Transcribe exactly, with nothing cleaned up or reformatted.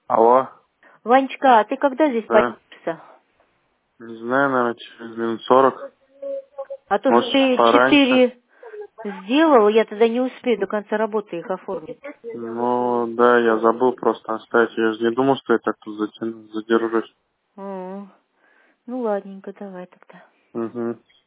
Алло. Ванечка, а ты когда здесь Да. появишься? Не знаю, наверное, через минут сорок. А то, что Может, ты пораньше. четыре сделал, я тогда не успею до конца работы их оформить. Ну, да, я забыл просто оставить. Я же не думал, что я так тут затяну, задержусь. М. Ну, ладненько, давай тогда. Угу.